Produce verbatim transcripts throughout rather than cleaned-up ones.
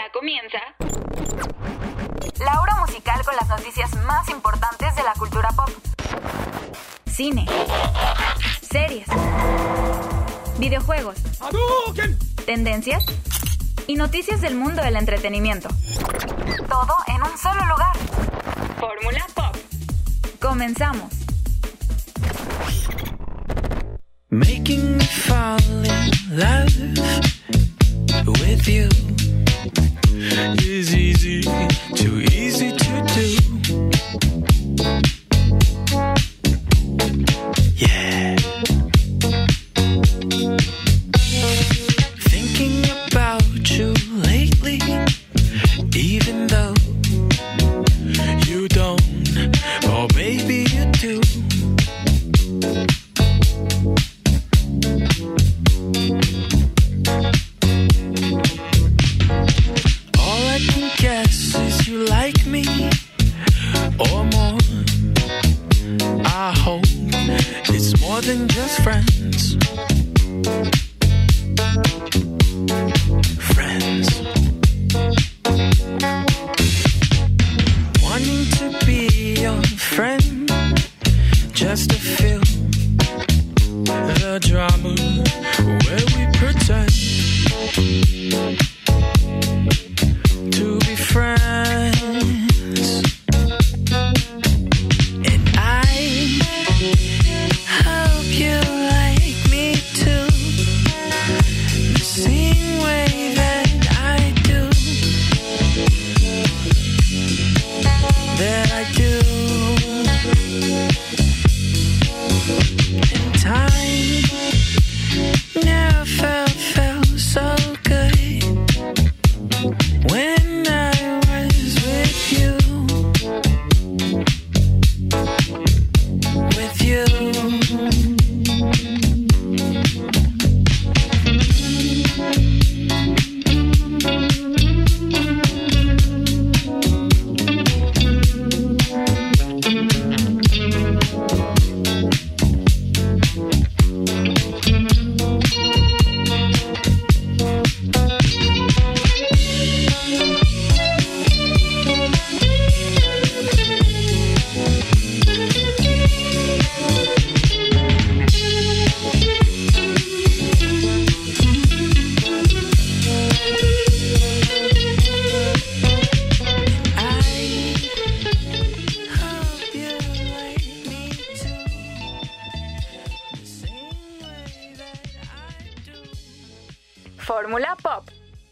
Ya comienza la hora musical con las noticias más importantes de la cultura pop. Cine, series, videojuegos, tendencias y noticias del mundo del entretenimiento. Todo en un solo lugar. Fórmula Pop. Comenzamos. Making me fall in love with you is easy, too easy to do. Yeah. Thinking about you lately, even though you don't, oh baby you do. You like me or more? I hope it's more than just friends. Friends. Wanting to be your friend just to feel the drama where we pretend to be friends. Fórmula Pop.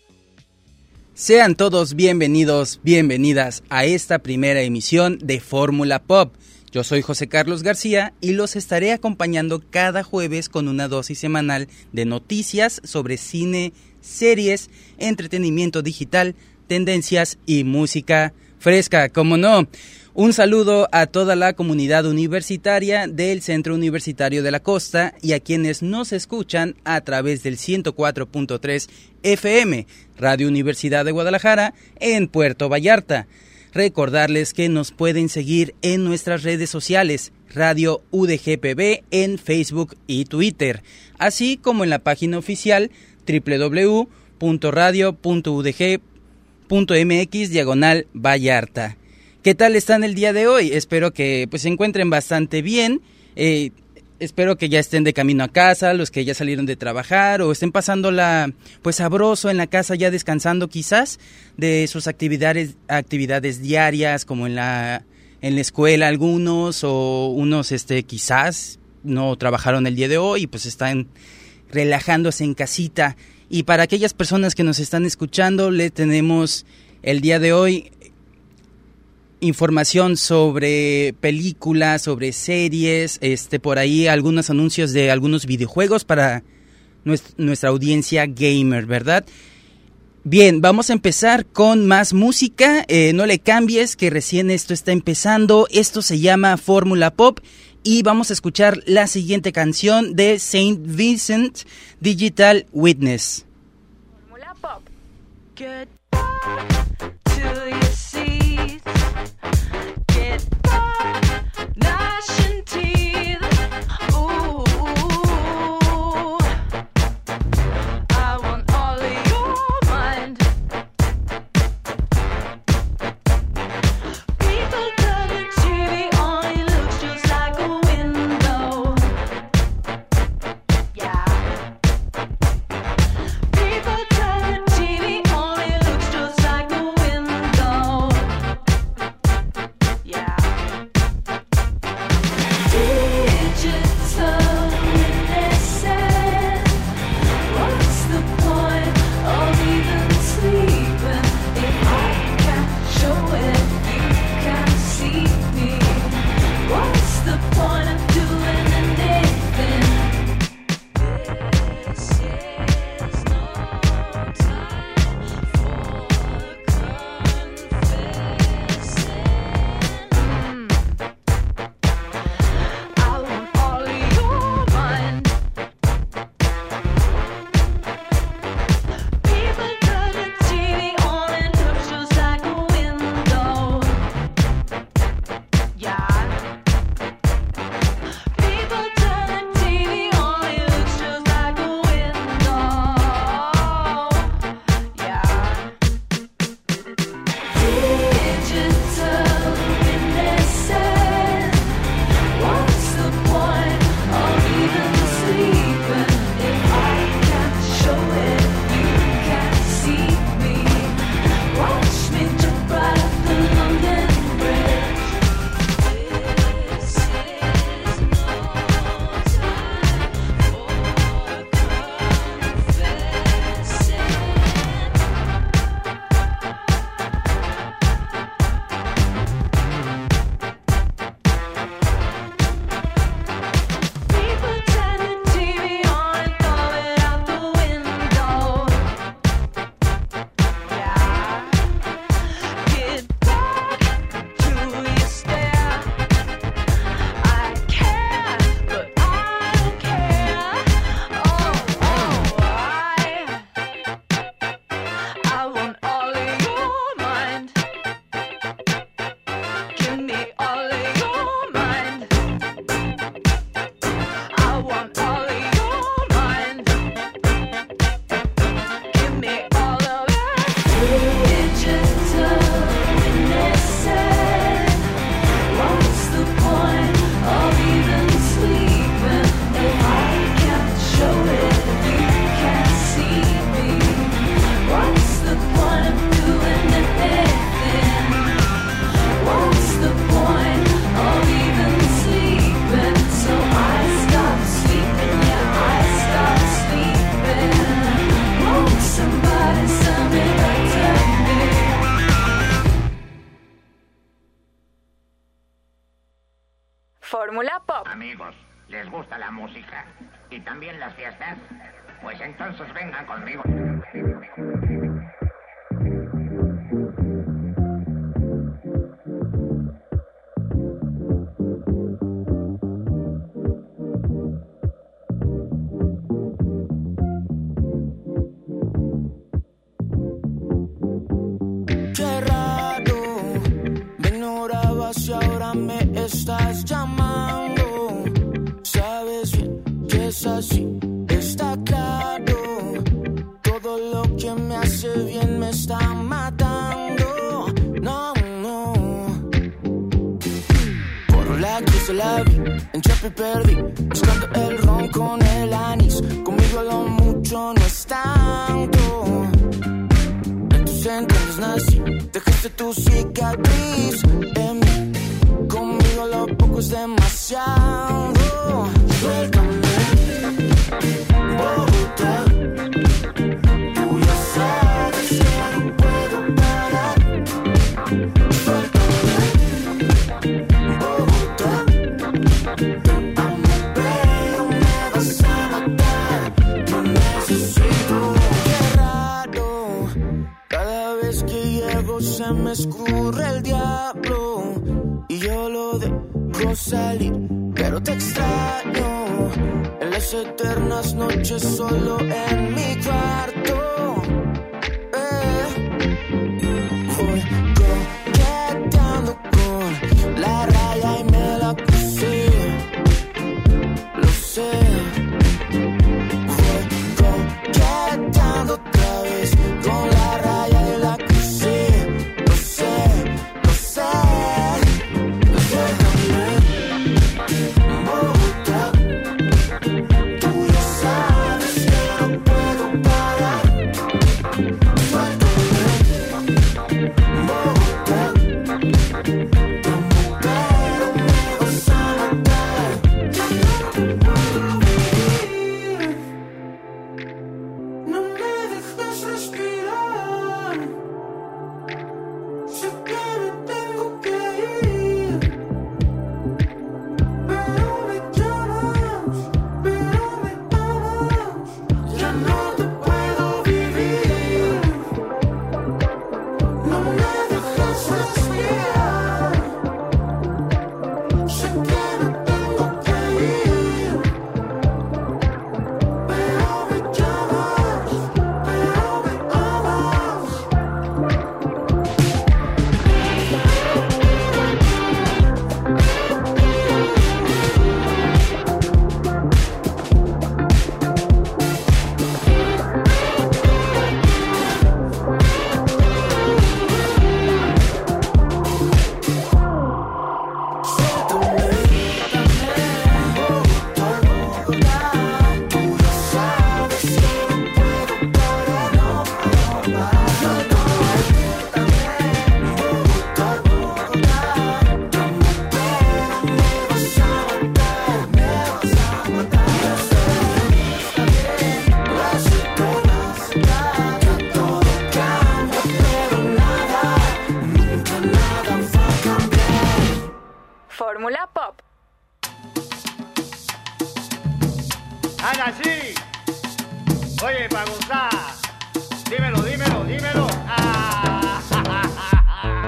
Sean todos bienvenidos, bienvenidas a esta primera emisión de Fórmula Pop. Yo soy José Carlos García y los estaré acompañando cada jueves con una dosis semanal de noticias sobre cine, series, entretenimiento digital, tendencias y música fresca, ¿cómo no? Un saludo a toda la comunidad universitaria del Centro Universitario de la Costa y a quienes nos escuchan a través del ciento cuatro punto tres F M, Radio Universidad de Guadalajara, en Puerto Vallarta. Recordarles que nos pueden seguir en nuestras redes sociales, Radio U D G P B en Facebook y Twitter, así como en la página oficial doble u doble u doble u punto radio punto u d g punto m x diagonal Vallarta. ¿Qué tal están el día de hoy? Espero que pues se encuentren bastante bien. Eh, espero que ya estén de camino a casa, los que ya salieron de trabajar o estén pasándola pues sabroso en la casa, ya descansando quizás de sus actividades actividades diarias, como en la en la escuela algunos, o unos este quizás no trabajaron el día de hoy y pues están relajándose en casita. Y para aquellas personas que nos están escuchando, le tenemos el día de hoy información sobre películas, sobre series, este por ahí algunos anuncios de algunos videojuegos para nuestra, nuestra audiencia gamer, ¿verdad? Bien, vamos a empezar con más música, eh, no le cambies que recién esto está empezando, esto se llama Fórmula Pop y vamos a escuchar la siguiente canción de Saint Vincent, Digital Witness. Fórmula Pop. Get back to your seats. Get back, gnashing teeth. Ooh, I want all of your mind. gusta la música y también las fiestas? Pues entonces vengan conmigo. Qué raro, me ignorabas y ahora me estás llamando. Sabes bien que es así, está claro. Todo lo que me hace bien me está matando. No, no. Por la cruz de la vi, en Chapi perdí, buscando el ron con el anís. Conmigo lo mucho no es tanto. Entonces nací, dejaste tu cicatriz en mí. Conmigo lo poco es demasiado. Suéltame, Bogotá. Tú ya sabes que no puedo parar. Suéltame, Bogotá. Te amo, pero me vas a matar. No necesito. Qué raro. Cada vez que llego se me escurre el diablo y yo lo dejo salir, pero te extraño en las eternas noches solo en mi cuarto. Eh. Voy coqueteando con la raya y me la puse, lo sé. Voy coqueteando otra vez con la raya. Fórmula Pop. ¡Haga así! Oye, para gozar. Dímelo, dímelo, dímelo. Ah, ja, ja, ja,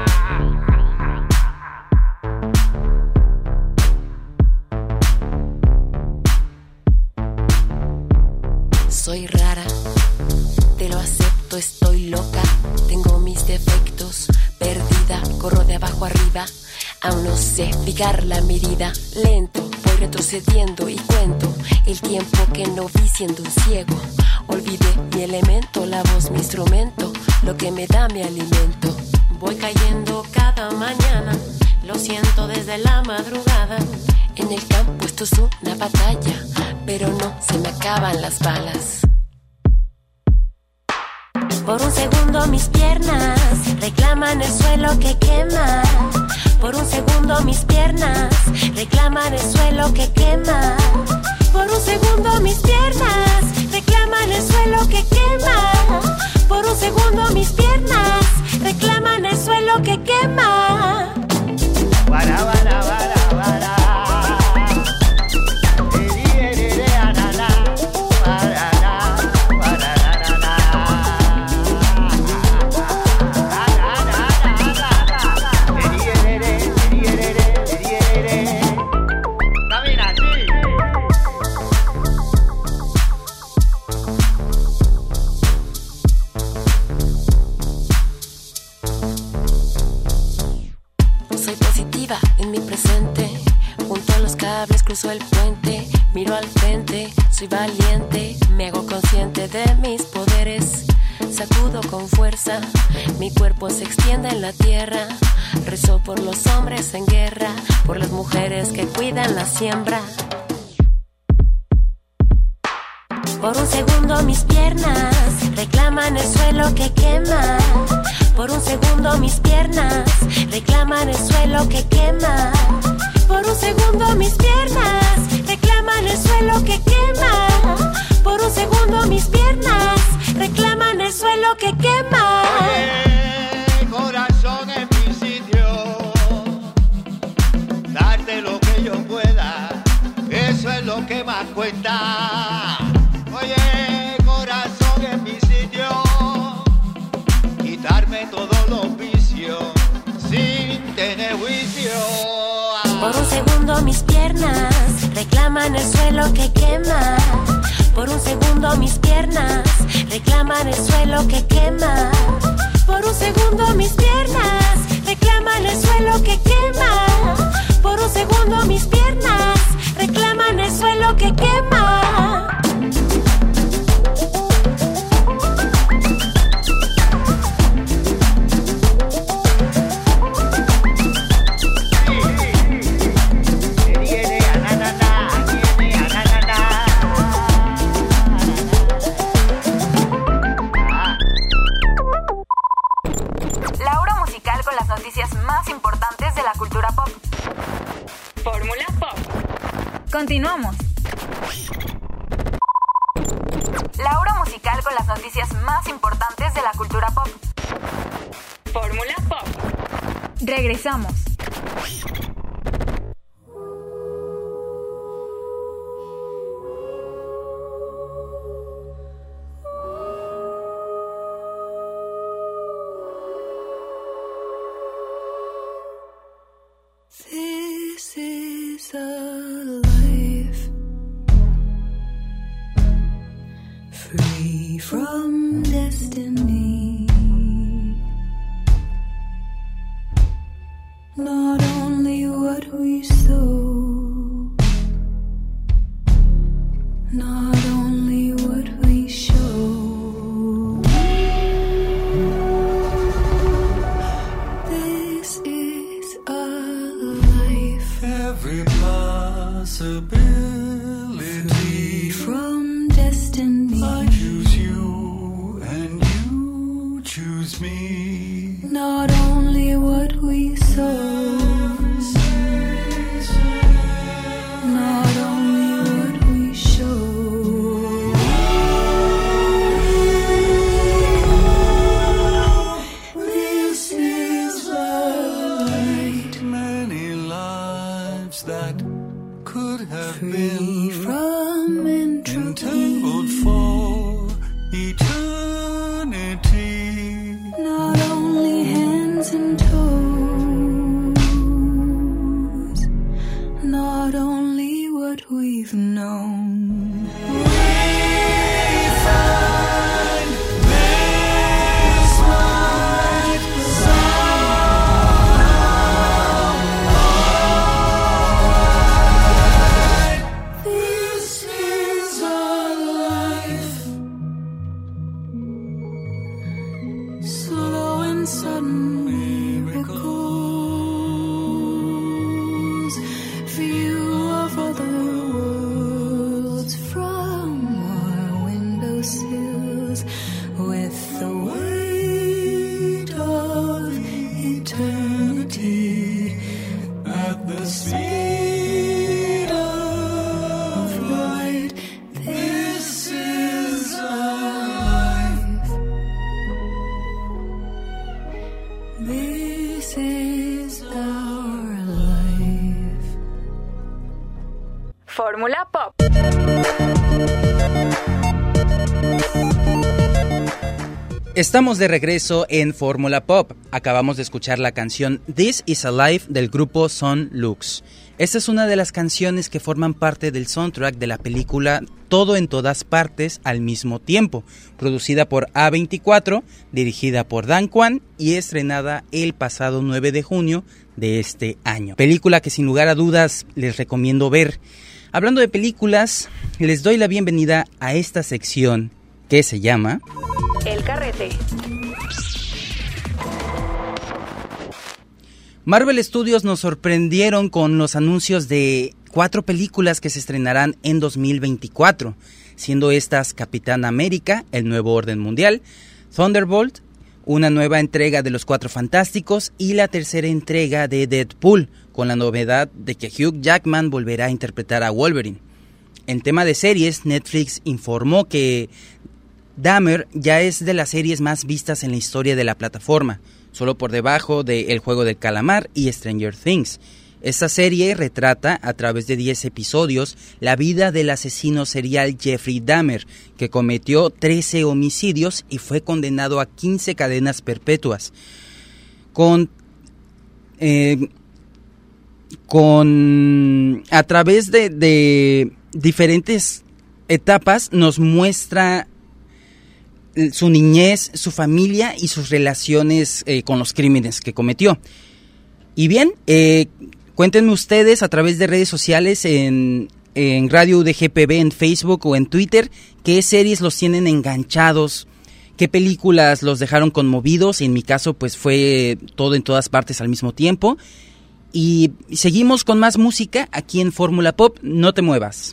ja. Soy rara, te lo acepto, estoy loca. Tengo mis defectos, perdida, corro de abajo arriba. Aún no sé fijar la medida, lento, voy retrocediendo y cuento el tiempo que no vi siendo un ciego. Olvidé mi elemento, la voz, mi instrumento, lo que me da mi alimento. Voy cayendo cada mañana, lo siento desde la madrugada. En el campo esto es una batalla, pero no se me acaban las balas. Por un segundo mis piernas reclaman el suelo que quema. Por un segundo mis piernas reclaman el suelo que quema. Por un segundo mis piernas reclaman el suelo que quema. Por un segundo mis piernas reclaman el suelo que quema. Para, para, para, para. Te cruzo el puente, miro al frente, soy valiente, me hago consciente de mis poderes. Sacudo con fuerza, mi cuerpo se extiende en la tierra. Rezo por los hombres en guerra, por las mujeres que cuidan la siembra. Por un segundo mis piernas reclaman el suelo que quema. Por un segundo mis piernas reclaman el suelo que quema. Por un segundo mis piernas reclaman el suelo que quema. Por un segundo mis piernas reclaman el suelo que quema. Oye, corazón en mi sitio, darte lo que yo pueda, eso es lo que más cuenta. Oye, corazón en mi sitio, quitarme todos los vicios sin tener juicio. Por un segundo mis piernas reclaman el suelo que quema. Por un segundo mis piernas reclaman el suelo que quema. Por un segundo mis piernas reclaman el suelo que quema. Por un segundo mis piernas reclaman el suelo que quema. Más importantes de la cultura pop. Fórmula Pop. Continuamos. La hora musical con las noticias más importantes de la cultura pop. Fórmula Pop. Regresamos. This is a life free from destiny. Not only what we sow, not only what we show. This is a life every possibility free from destiny. I choose you and you choose me. Not only what we sow, not only what we show. This is light, many lives that could have free been from entropy. entangled for eternity. Not only hands and toes, not only what we've known. We find this light somehow. This is our life, slow and sudden miracles, view of other worlds from our windowsills, with the weight of eternity at the speed of light. This is our life. This is our life. Fórmula Pop. Estamos de regreso en Fórmula Pop. Acabamos de escuchar la canción This Is Alive del grupo Son Lux. Esta es una de las canciones que forman parte del soundtrack de la película Todo en Todas Partes al Mismo Tiempo, producida por A veinticuatro, dirigida por Dan Kwan y estrenada el pasado nueve de junio de este año. Película que sin lugar a dudas les recomiendo ver. Hablando de películas, les doy la bienvenida a esta sección que se llama El Carrete. Marvel Studios nos sorprendieron con los anuncios de cuatro películas que se estrenarán en dos mil veinticuatro, siendo estas Capitán América, El Nuevo Orden Mundial, Thunderbolt, una nueva entrega de Los Cuatro Fantásticos y la tercera entrega de Deadpool, con la novedad de que Hugh Jackman volverá a interpretar a Wolverine. En tema de series, Netflix informó que Dahmer ya es de las series más vistas en la historia de la plataforma, solo por debajo de El Juego del Calamar y Stranger Things. Esta serie retrata, a través de diez episodios, la vida del asesino serial Jeffrey Dahmer, que cometió trece homicidios y fue condenado a quince cadenas perpetuas. Con... Eh, con... a través de, de diferentes etapas nos muestra su niñez, su familia y sus relaciones eh, con los crímenes que cometió. Y bien, eh, cuéntenme ustedes a través de redes sociales en, en Radio U D G P B, en Facebook o en Twitter, qué series los tienen enganchados, qué películas los dejaron conmovidos. En mi caso, pues fue Todo en Todas Partes al Mismo Tiempo. Y seguimos con más música aquí en Fórmula Pop. No te muevas.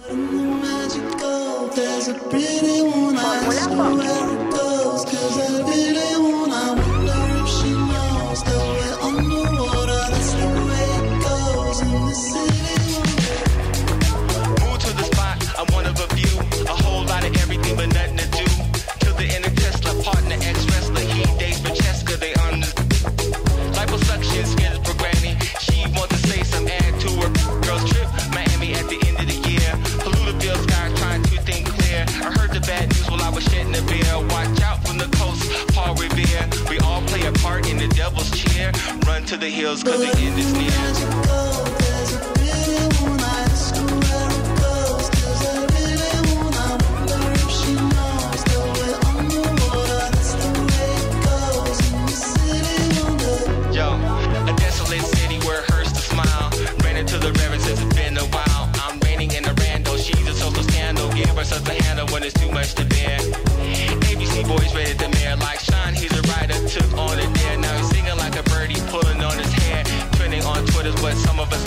To the hills, cause the end is near. Yo, a desolate city where it hurts to smile. Ran into the reverend since it's been a while. I'm reigning in a rando, she's a social scandal. Give herself a handle when it's too much to bear. A B C boys rated the mayor like Sean, he's a writer, took on a dare. Now he's singing like a birdie, pulling on his hair. Trending on Twitter, but some of us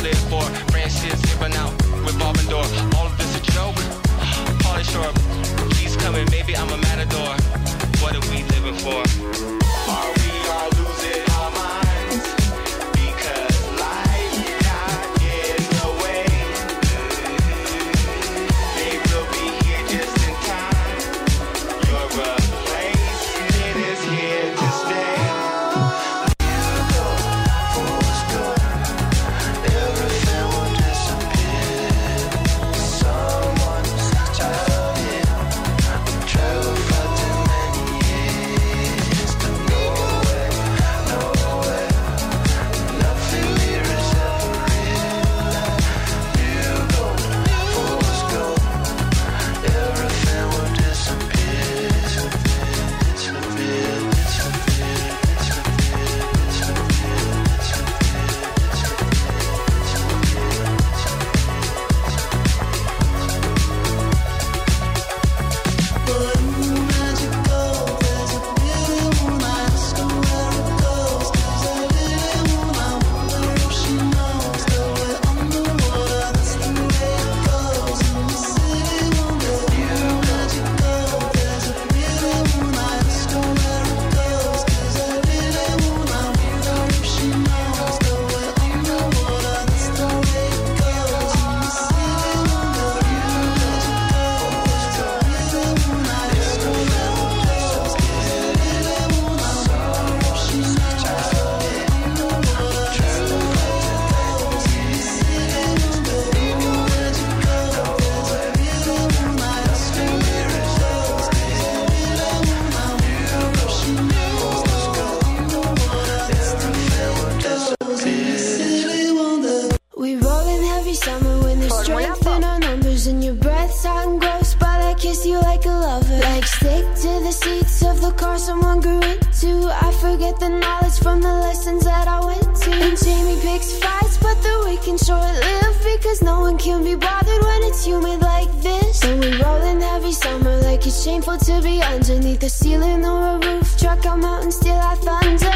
someone grew into. I forget the knowledge from the lessons that I went to. And Jamie picks fights, but the weekend short-lived, because no one can be bothered when it's humid like this. And we roll in heavy summer like it's shameful to be underneath a ceiling or a roof. Truck out mountains, still I thunder.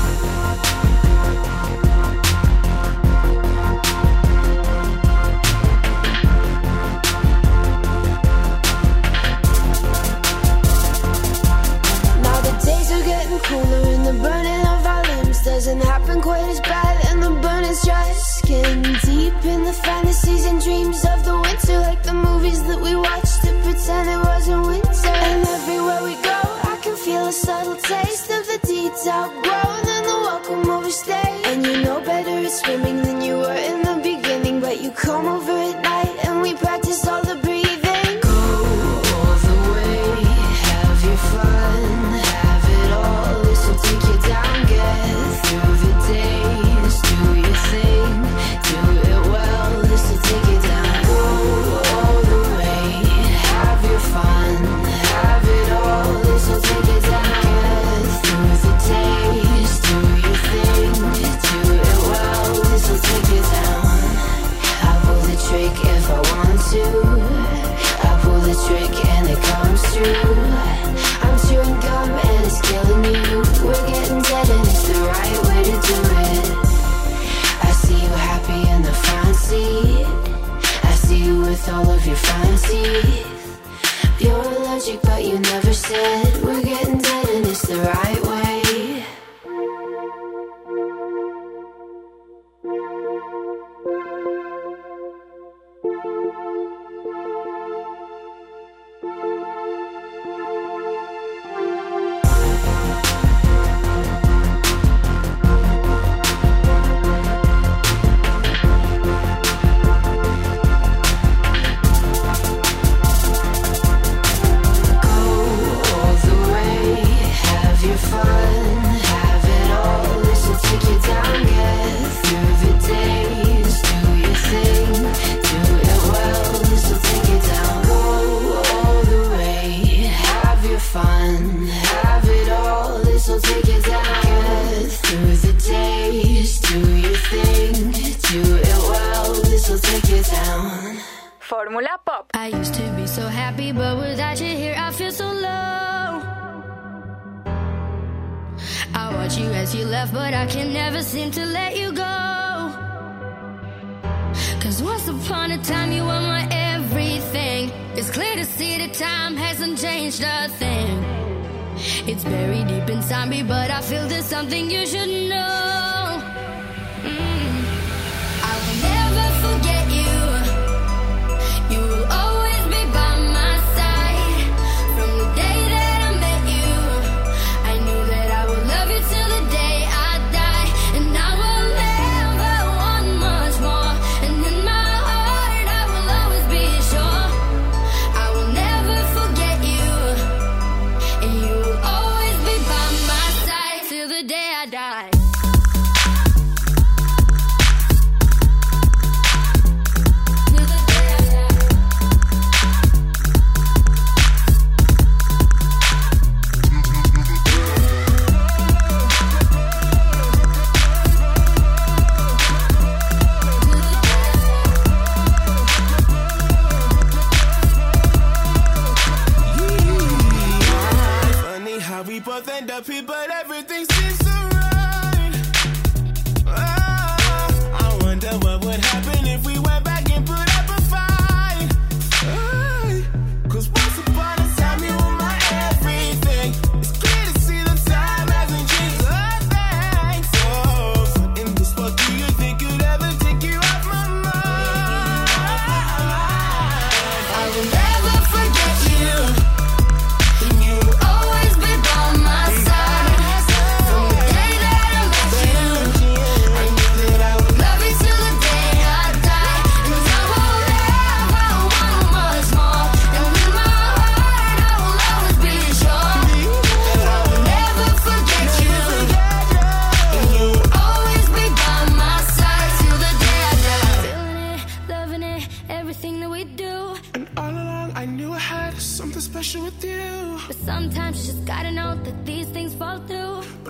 Cooler and the burning of our limbs doesn't happen quite as bad, and the burning's just getting deep in the fantasies and dreams of the winter, like the movies that we watched to pretend it wasn't winter. And everywhere we go, I can feel a subtle taste of the deeds outgrown and the welcome overstayed. And you know better at swimming than you were in the beginning, but you come over at night and we practice all the breathing. Go all the way, have your fun. Take you down, get through the days, do your thing, do it well, this'll take you down. Go all the way, have your fun, have it all, this'll take you down. Get through the days, do your thing, do it well, this'll take you down. I pull the trick if I want to, I pull the trick and it comes true. I'm chewing gum and it's killing you. We're getting dead and it's the right way to do it. I see you happy in the front seat. I see you with all of your front teeth. You're allergic but you never said. We're getting dead and it's the right way. Fórmula Pop. I used to be so happy, but without you here I feel so low. I watch you as you left, but I can never seem to let you go. Cause once upon a time you were my everything. It's clear to see that time hasn't changed a thing. It's buried deep inside me, but I feel there's something you should know. Mm. I will never forget you. You will always be by my side. From the day that I met you, I knew that I would love you till the day I die. And I will never want much more. And in my heart I will always be sure I will never forget you. And you will always be by my side till the day I die. We both end up here, but everything seems so right. Oh, I wonder what would happen if we went back and put up a fight. Oh, Cause once upon a time you were my everything. It's clear to see the time hasn't changed a thing. So, in this world, do you think you'd ever take you off my mind? I will never forget you. And you will always be by my side. From the day that I met you, I knew that I would love you till the day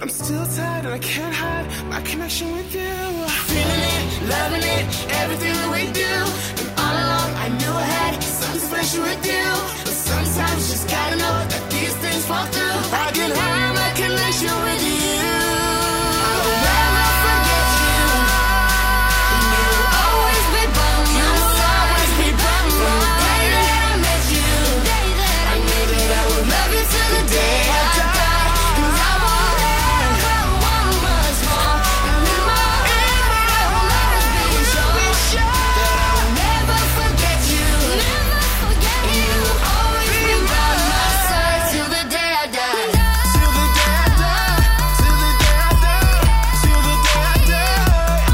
but I'm still tired and I can't hide my connection with you. Feeling it, loving it, everything that we do. And all along I knew I had something special with you. But sometimes you just gotta know that these things fall through. I can hide my connection with you. I will never forget you. And you will always be by my you will side. Always be by my side. From the day that I met you, day that I knew that I would love you till the day I die. Cause I won't ever want much more. And in my heart, I'll always be sure, be sure that I will never forget you. Never forget and you. You will always be by my side till the day I die. Till the day I die. Till the day I die. Till the day I die.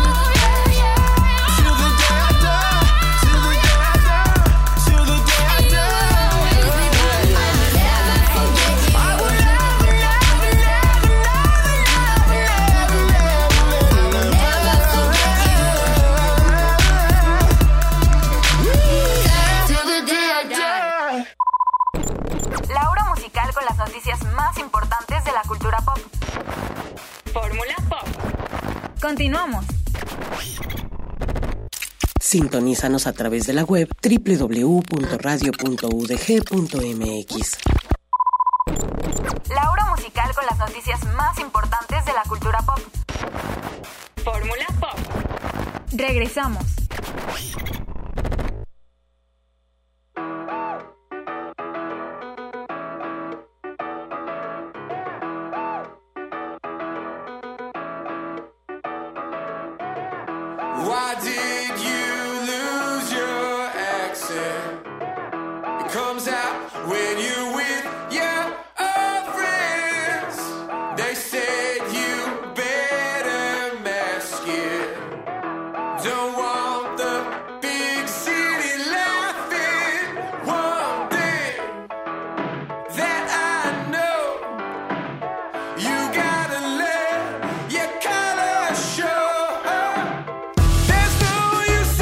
Till the day I die. Till the day I die. Till the day I die. I will never, never, never, never, never, never, never forget you. Till the day I die. La hora musical con las noticias más importantes de la cultura pop. Fórmula Pop. Continuamos. Sintonízanos a través de la web doble u doble u doble u punto radio punto u d g punto m x. La hora musical con las noticias más importantes de la cultura pop. Fórmula Pop. Regresamos. Why did you lose your accent? It comes out when you're with your old friends. They said you better mask it. Don't want the big city laughing. One thing that I know, you gotta let your color show. There's no use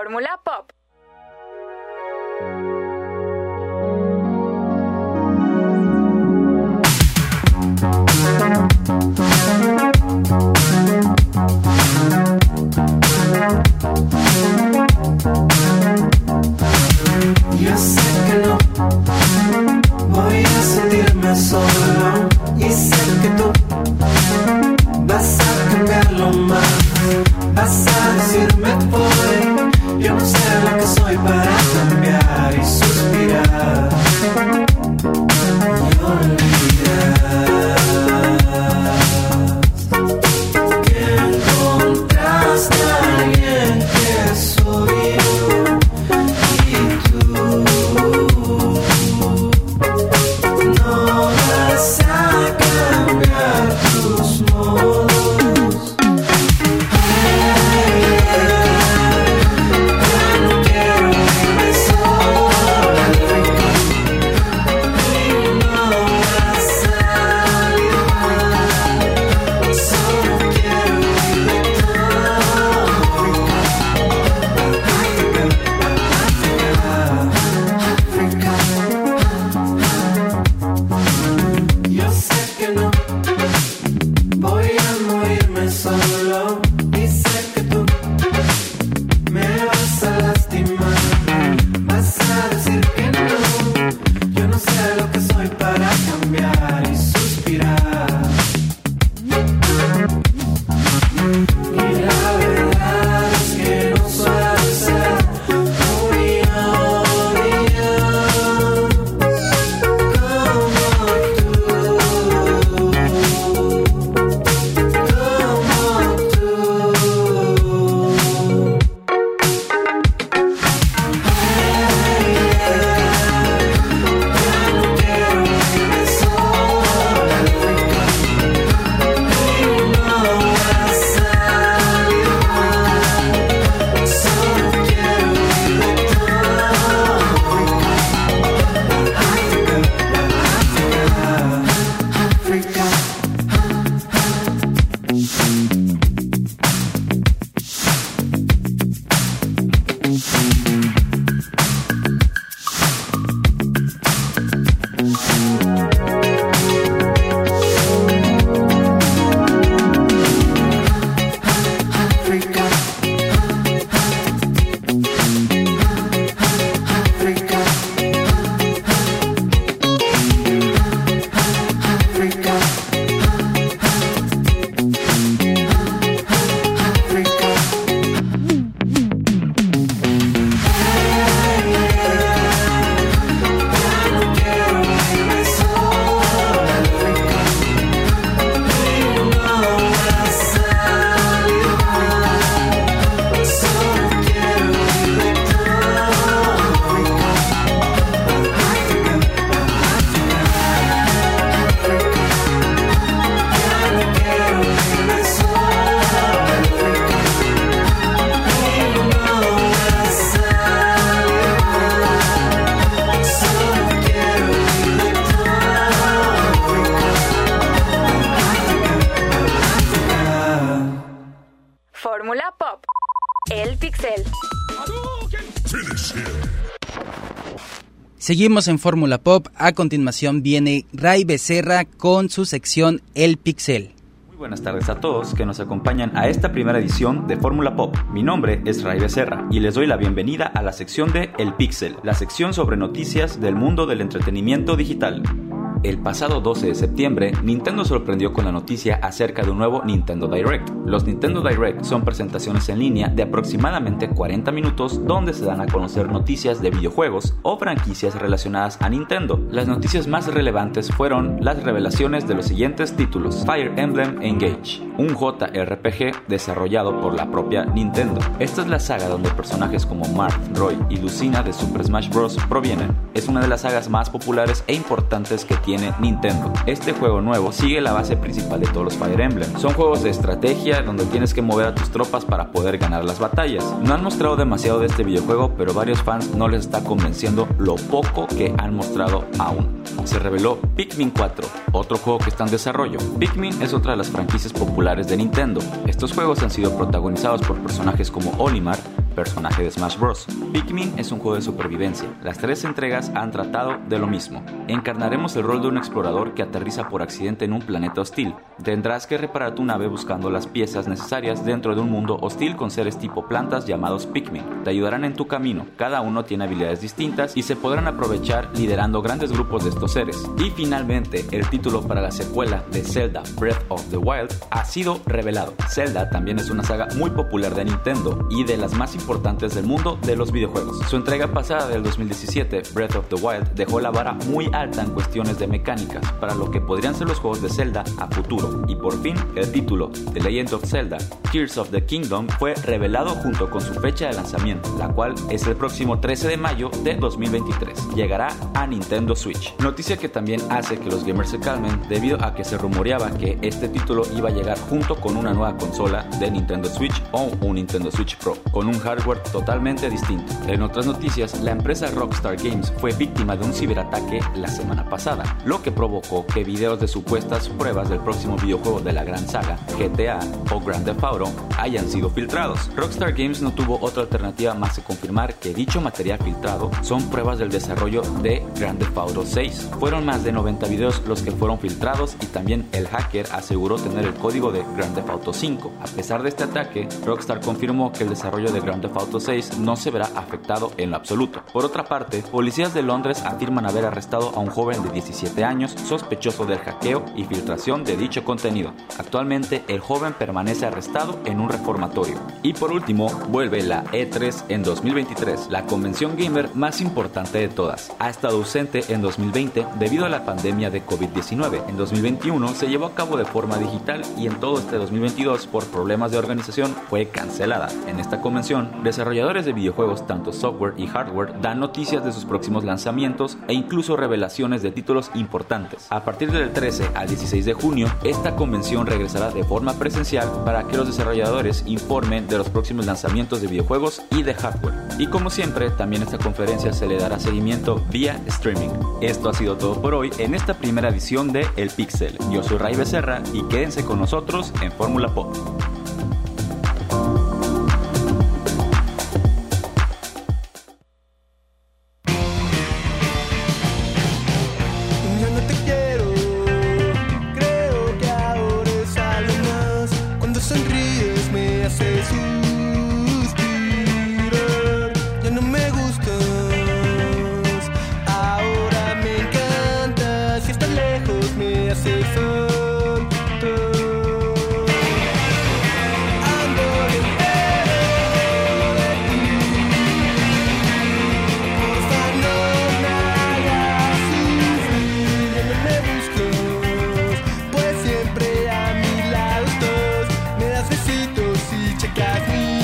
Fórmula Pop. Yo sé que no voy a sentirme solo y sé que tú vas a cambiarlo más, vas a decirme voy, yo no sé lo que soy para cambiar y suspirar y olvidar que encontraste a alguien que soy yo. No vas a cambiar tus modos. Ay, ya no quiero irme sola. Y no vas a ayudar. Solo quiero irme Yo sé que no voy a morirme solo y sé que tú me vas a lastimar, vas a decir que no, yo no sé lo que soy para cambiar y suspirar. Y la verdad es que no suelo ser muy obvio. Fórmula Pop. El Pixel. Seguimos en Fórmula Pop. A continuación viene Ray Becerra con su sección El Pixel. Muy buenas tardes a todos que nos acompañan a esta primera edición de Fórmula Pop. Mi nombre es Ray Becerra y les doy la bienvenida a la sección de El Pixel, la sección sobre noticias del mundo del entretenimiento digital. El pasado doce de septiembre, Nintendo sorprendió con la noticia acerca de un nuevo Nintendo Direct. Los Nintendo Direct son presentaciones en línea de aproximadamente cuarenta minutos donde se dan a conocer noticias de videojuegos o franquicias relacionadas a Nintendo. Las noticias más relevantes fueron las revelaciones de los siguientes títulos: Fire Emblem Engage, un J R P G desarrollado por la propia Nintendo. Esta es la saga donde personajes como Marth, Roy y Lucina de Super Smash Bros. Provienen. Es una de las sagas más populares e importantes que tiene Nintendo. Este juego nuevo sigue la base principal de todos los Fire Emblem. Son juegos de estrategia donde tienes que mover a tus tropas para poder ganar las batallas. No han mostrado demasiado de este videojuego, pero varios fans no les está convenciendo lo poco que han mostrado aún. Se reveló Pikmin cuatro, otro juego que está en desarrollo. Pikmin es otra de las franquicias populares de Nintendo. Estos juegos han sido protagonizados por personajes como Olimar, personaje de Smash Bros. Pikmin es un juego de supervivencia. Las tres entregas han tratado de lo mismo. Encarnaremos el rol de un explorador que aterriza por accidente en un planeta hostil. Tendrás que reparar tu nave buscando las piezas necesarias dentro de un mundo hostil con seres tipo plantas llamados Pikmin. Te ayudarán en tu camino. Cada uno tiene habilidades distintas y se podrán aprovechar liderando grandes grupos de estos seres. Y finalmente, el título para la secuela de Zelda Breath of the Wild ha sido revelado. Zelda también es una saga muy popular de Nintendo y de las más importantes del mundo de los videojuegos. Su entrega pasada del dos mil diecisiete, Breath of the Wild, dejó la vara muy alta en cuestiones de mecánicas para lo que podrían ser los juegos de Zelda a futuro. Y por fin, el título The Legend of Zelda Tears of the Kingdom fue revelado junto con su fecha de lanzamiento, la cual es el próximo trece de mayo de dos mil veintitrés. Llegará a Nintendo Switch. Noticia que también hace que los gamers se calmen debido a que se rumoreaba que este título iba a llegar junto con una nueva consola de Nintendo Switch o un Nintendo Switch Pro, con un hardware totalmente distinto. En otras noticias, la empresa Rockstar Games fue víctima de un ciberataque la semana pasada, lo que provocó que videos de supuestas pruebas del próximo videojuego de la gran saga, G T A o Grand Theft Auto, hayan sido filtrados. Rockstar Games no tuvo otra alternativa más que confirmar que dicho material filtrado son pruebas del desarrollo de Grand Theft Auto seis. Fueron más de noventa videos los que fueron filtrados y también el hacker aseguró tener el código de Grand Theft Auto cinco. A pesar de este ataque, Rockstar confirmó que el desarrollo de Grand Theft Auto seis no se verá afectado en lo absoluto. Por otra parte, policías de Londres afirman haber arrestado a un joven de diecisiete años sospechoso del hackeo y filtración de dicho contenido. Actualmente, el joven permanece arrestado en un reformatorio. Y por último, vuelve la E tres en dos mil veintitrés, la convención gamer más importante de todas. Ha estado ausente en dos mil veinte debido a la pandemia de COVID diecinueve. En dos mil veintiuno se llevó a cabo de forma digital y en todo este dos mil veintidós, por problemas de organización, fue cancelada. En esta convención, desarrolladores de videojuegos, tanto software y hardware, dan noticias de sus próximos lanzamientos e incluso revelaciones de títulos importantes. A partir del trece al dieciséis de junio, esta convención regresará de forma presencial para que los desarrolladores informen de los próximos lanzamientos de videojuegos y de hardware. Y como siempre, también a esta conferencia se le dará seguimiento vía streaming. Esto ha sido todo por hoy en esta primera edición de El Pixel. Yo soy Ray Becerra y quédense con nosotros en Fórmula Pop. Ya no te quiero, creo que ahora es algo más. Cuando sonríes me haces suspirar. Ya no me gustas, ahora me encantas. Si estás lejos me haces falta. Ando entero de ti. Porfa, no me hagas sufrir. Ya no me buscas, pues siempre a mi lado estás. Me das besitos y checas mi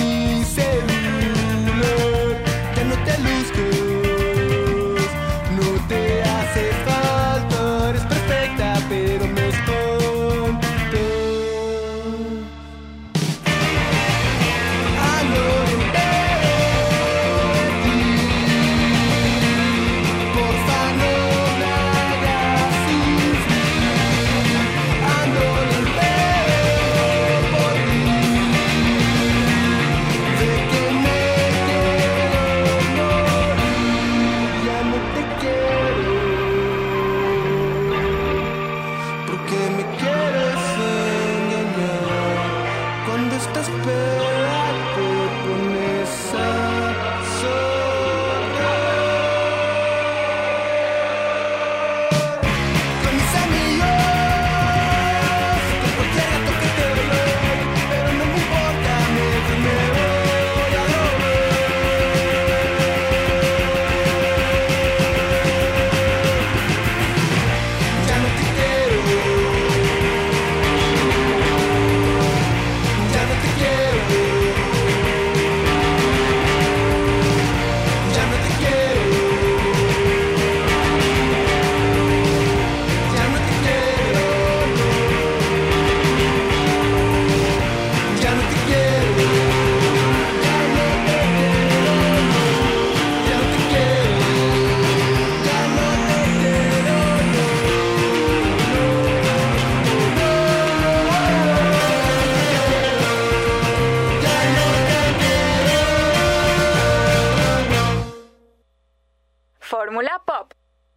Fórmula Pop.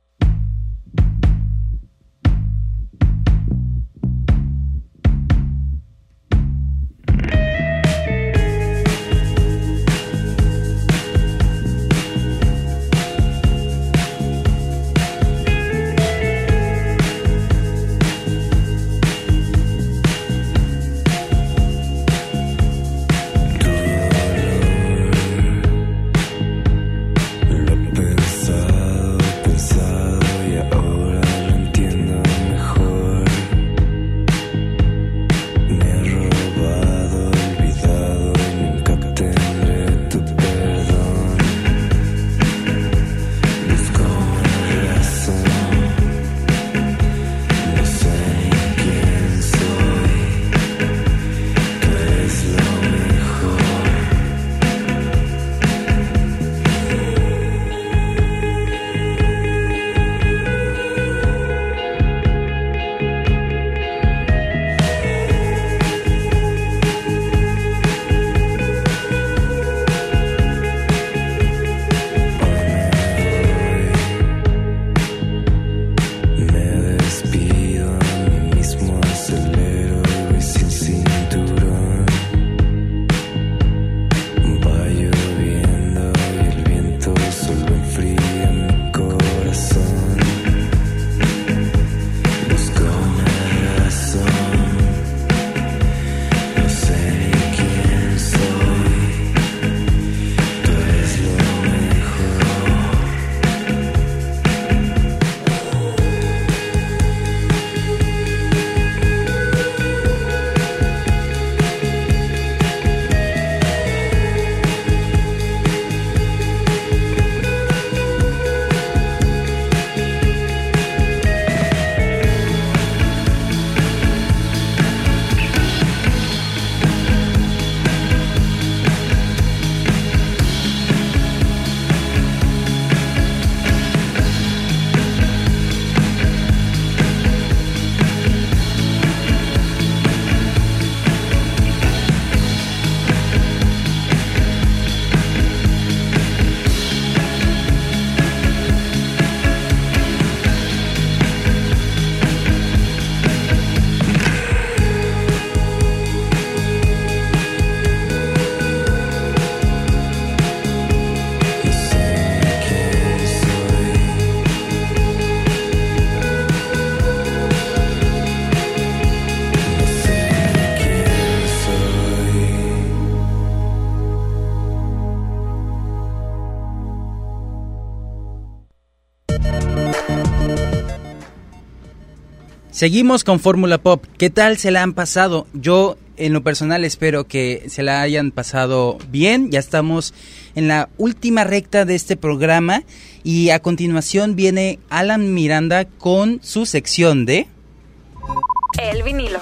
Pensado, pensado y ahora lo entiendo mejor. Me he robado, olvidado y nunca obtendré tu perdón. Busco una razón, no sé ni quién soy. Tú eres lo mejor. Me despido a mí mismo, acelero y voy sin cinturón. Va lloviendo y el viento solo enfría mi corazón. Busco una razón, no sé ni quién soy. Tú eres lo mejor. Seguimos con Fórmula Pop. ¿Qué tal se la han pasado? Yo, en lo personal, espero que se la hayan pasado bien. Ya estamos en la última recta de este programa y a continuación viene Alan Miranda con su sección de... El vinilo.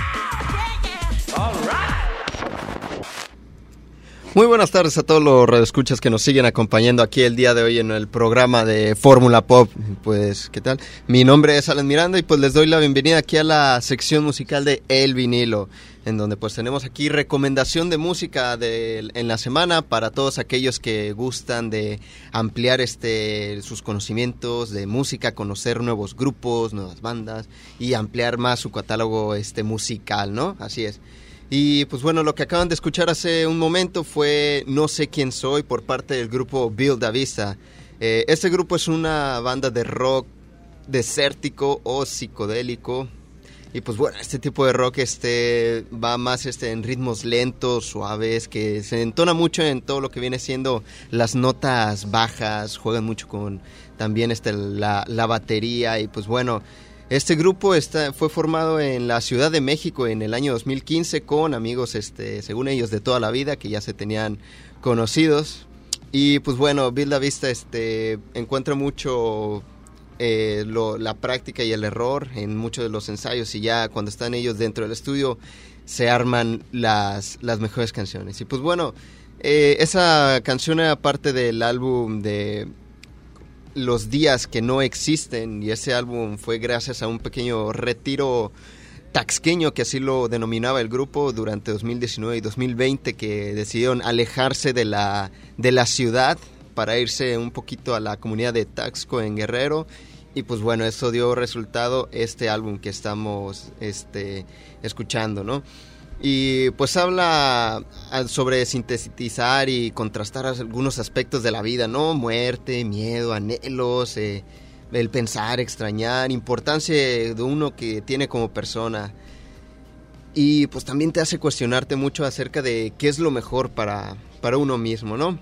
Muy buenas tardes a todos los radioescuchas que nos siguen acompañando aquí el día de hoy en el programa de Fórmula Pop. Pues, ¿qué tal? Mi nombre es Alan Miranda y pues les doy la bienvenida aquí a la sección musical de El Vinilo, en donde pues tenemos aquí recomendación de música de, en la semana para todos aquellos que gustan de ampliar este sus conocimientos de música, conocer nuevos grupos, nuevas bandas y ampliar más su catálogo este musical, ¿no? Así es. Y pues bueno, lo que acaban de escuchar hace un momento fue No sé quién soy por parte del grupo Build a Vista. Eh, este grupo es una banda de rock desértico o psicodélico. Y pues bueno, este tipo de rock este va más este en ritmos lentos, suaves, que se entona mucho en todo lo que viene siendo las notas bajas, juegan mucho con también este la, la batería y pues bueno... Este grupo está, fue formado en la Ciudad de México en el año dos mil quince con amigos, este, según ellos, de toda la vida, que ya se tenían conocidos. Y pues bueno, Build a Vista este, encuentra mucho eh, lo, la práctica y el error en muchos de los ensayos y ya cuando están ellos dentro del estudio se arman las, las mejores canciones. Y pues bueno, eh, esa canción era parte del álbum de... Los días que no existen, y ese álbum fue gracias a un pequeño retiro taxqueño, que así lo denominaba el grupo, durante dos mil diecinueve y dos mil veinte, que decidieron alejarse de la, de la ciudad para irse un poquito a la comunidad de Taxco en Guerrero. Y pues bueno, eso dio resultado este álbum que estamos este, escuchando, ¿no? Y pues habla sobre sintetizar y contrastar algunos aspectos de la vida, ¿no? Muerte, miedo, anhelos, eh, el pensar, extrañar, importancia de uno que tiene como persona. Y pues también te hace cuestionarte mucho acerca de qué es lo mejor para, para uno mismo, ¿no?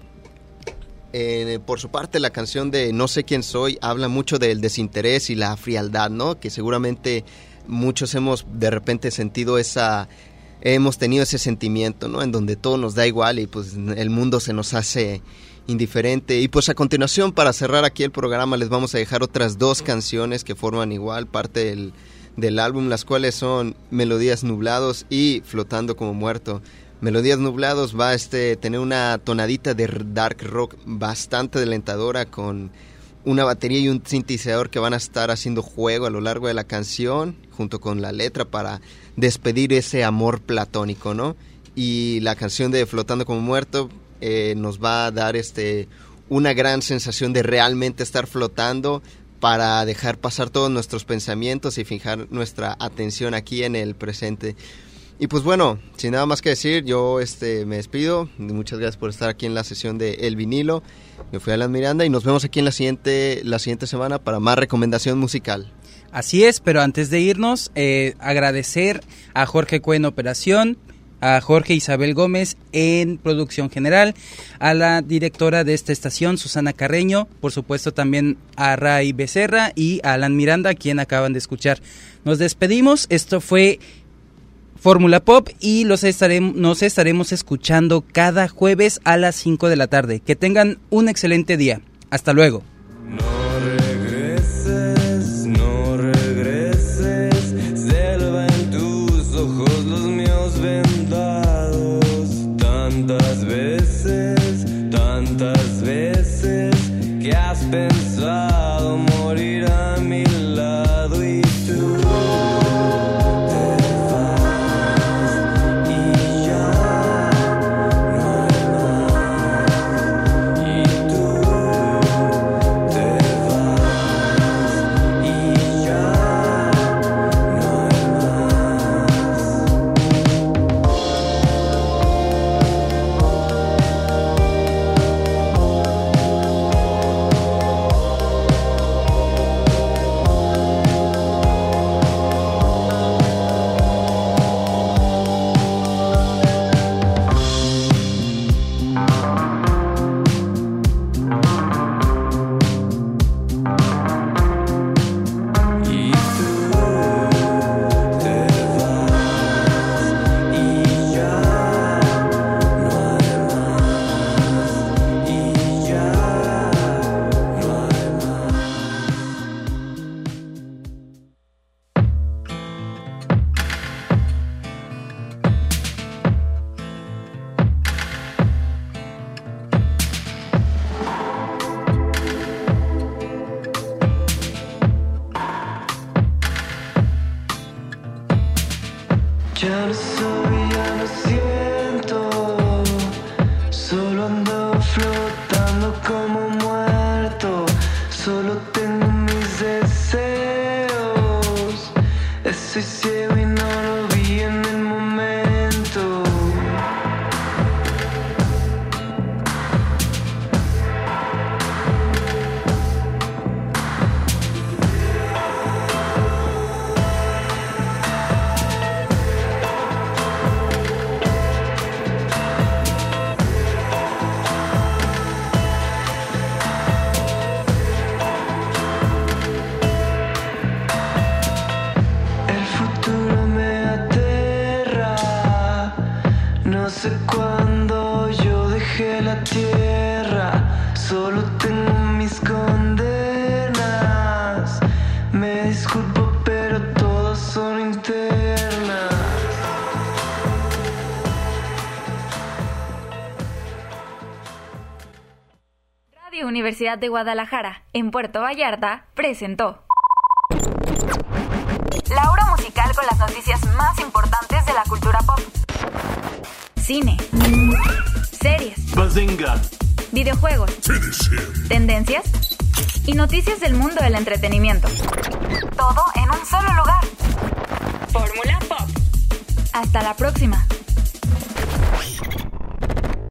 Eh, por su parte, la canción de No sé quién soy habla mucho del desinterés y la frialdad, ¿no? Que seguramente muchos hemos de repente sentido esa... Hemos tenido ese sentimiento, ¿no? En donde todo nos da igual y pues el mundo se nos hace indiferente. Y pues a continuación, para cerrar aquí el programa, les vamos a dejar otras dos canciones que forman igual parte del, del álbum, las cuales son Melodías Nublados y Flotando como Muerto. Melodías Nublados va a este, tener una tonadita de dark rock bastante alentadora con una batería y un sintetizador que van a estar haciendo juego a lo largo de la canción junto con la letra para despedir ese amor platónico, ¿no? Y la canción de Flotando como Muerto eh, nos va a dar este, una gran sensación de realmente estar flotando para dejar pasar todos nuestros pensamientos y fijar nuestra atención aquí en el presente. Y pues bueno, sin nada más que decir, yo este me despido. Muchas gracias por estar aquí en la sesión de El Vinilo. Yo fui Alan Miranda y nos vemos aquí en la siguiente, la siguiente semana para más recomendación musical. Así es, pero antes de irnos, eh, agradecer a Jorge Cue en operación, a Jorge Isabel Gómez en producción general, a la directora de esta estación, Susana Carreño, por supuesto también a Ray Becerra y a Alan Miranda, quien acaban de escuchar. Nos despedimos, esto fue Fórmula Pop y los estaremos, nos estaremos escuchando cada jueves a las cinco de la tarde. Que tengan un excelente día. Hasta luego. No regreses, no regreses, selva en tus ojos, los míos vendados. Tantas veces, tantas veces que has pensado morir a mi lado y tú Ya no soy, ya no siento, solo ando flotando como muerto, solo tengo mis deseos, estoy ciego y no lo vi en el momento. No sé cuándo yo dejé la tierra, solo tengo mis condenas. Me disculpo, pero todas son internas. Radio Universidad de Guadalajara, en Puerto Vallarta, presentó la hora musical con las noticias más importantes de la cultura pop. Cine, series, Bazinga, videojuegos, tendencias y noticias del mundo del entretenimiento. Todo en un solo lugar. Fórmula Pop. Hasta la próxima.